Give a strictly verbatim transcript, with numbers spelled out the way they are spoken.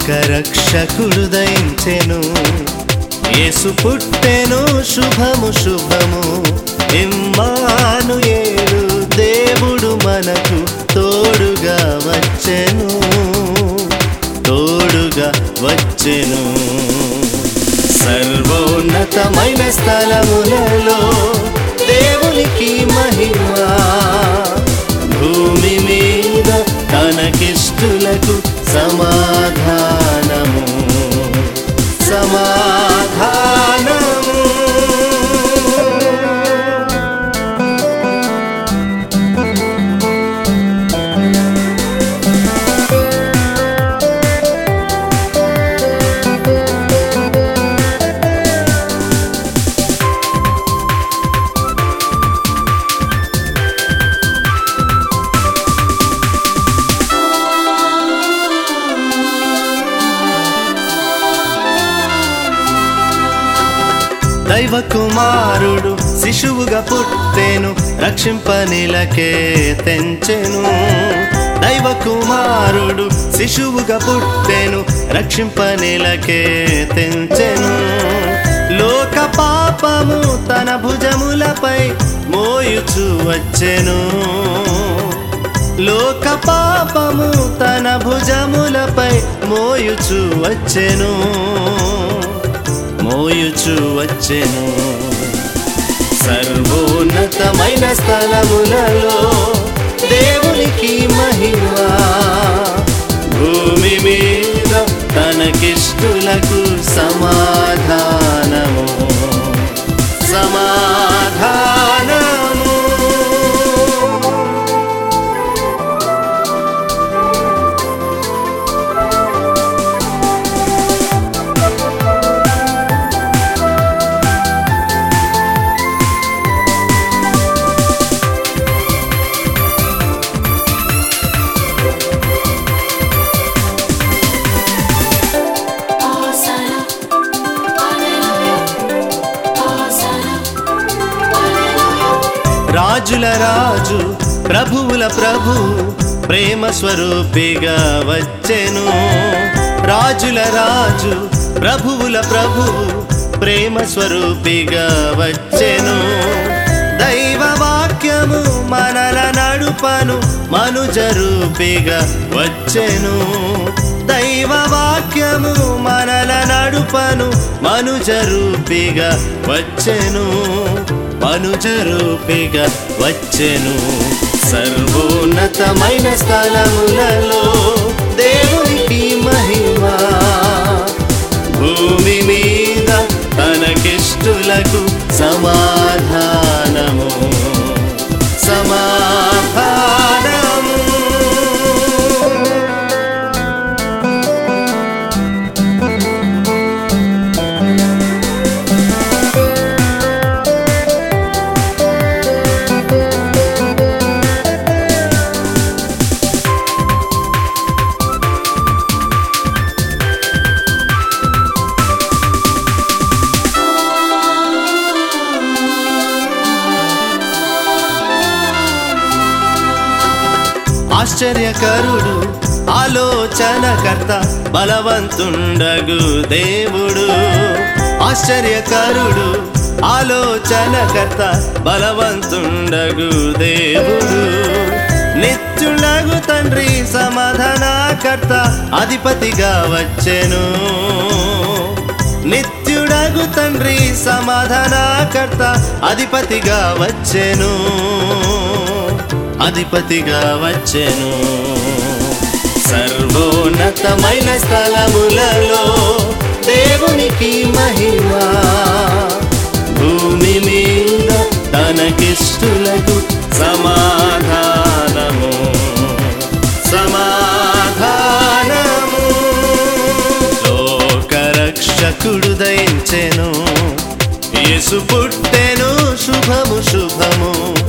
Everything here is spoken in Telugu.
లోకరక్షకుడు దయించెను, యేసు పుట్టెను శుభము శుభము. ఇమ్మానుయేలు దేవుడు మనకు తోడుగా వచ్చెను, తోడుగా వచ్చెను. సర్వోన్నతమైన స్థలములలో దేవునికి మహిమ, భూమి మీద తనకిష్టులకు సమాధానము, సమాధానము. దైవ కుమారుడు శిశువుగా పుట్టెను, రక్షింపనిలకే తెంచెను. దైవ కుమారుడు శిశువుగా పుట్టెను, రక్షింపనిలకే తెంచెను. లోక పాపము తన భుజములపై మోయుచు వచ్చెను, లోక పాపము తన భుజములపై మోయుచు వచ్చెను, మోయుచు వచ్చెను. సర్వోన్నతమైన స్థలములలో దేవునికి మహిమ, భూమి మీద తనకిష్టులకు సమాధానము, సమాధానము. రాజుల రాజు ప్రభువుల ప్రభు ప్రేమ స్వరూపిగా వచ్చెను, రాజుల రాజు ప్రభువుల ప్రభు ప్రేమ స్వరూపిగా వచ్చెను. దైవ వాక్యము మనల నడుపను మనుజ రూపిగా వచ్చెను, దైవ వాక్యము మనల నడుపను మనుజ రూపిగా వచ్చెను, మనుజ రూపిగా వచ్చెను. సర్వోన్నతమైన స్థలములలో దేవునికి మహిమ, భూమి మీద తనకిష్టులకు సమాధానము, సమాధానము. ఆశ్చర్యకరుడు ఆలోచనకర్త బలవంతుండగు దేవుడు, ఆశ్చర్యకరుడు ఆలోచనకర్త బలవంతుండగు దేవుడు. నిత్యుడగు తండ్రి సమాధానకర్త అధిపతిగా వచ్చెను, నిత్యుడగు తండ్రి సమాధానకర్త అధిపతిగా వచ్చెను, అధిపతిగా వచ్చెను. సర్వోన్నతమైన స్థలములలో దేవునికి మహిమ, భూమి మీద తనకిష్టులకు సమాధానము, సమాధానము. లోకరక్షకుడు దయించెను, యేసు పుట్టెను శుభము శుభము.